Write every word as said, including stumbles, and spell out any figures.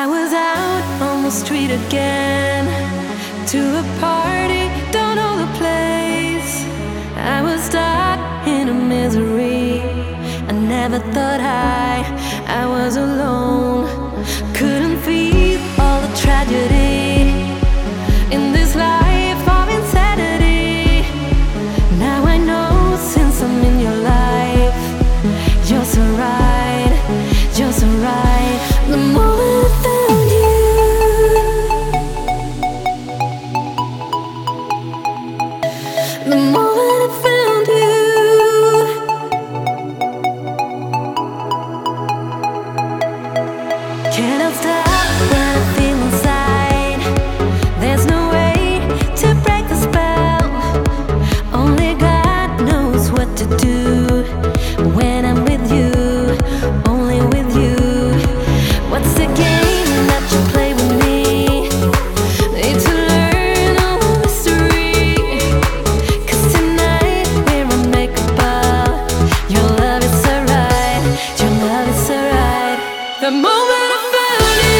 I was out on the street again, to a party, don't know the place. I was stuck in a misery. I never thought I, I was alone. Couldn't feel all the tragedy in this life of insanity. Now I know since I'm in your life, you're so right, you're so right. The moment I found you, the moment I found you, cannot stop when I feel inside. There's no way to break the spell. Only God knows what to do when I'm with you, only with you. What's the game that you play with me? Need to learn all the mystery, 'cause tonight we're unmakeable. Your love is so right, your love is so right. The moment I found you,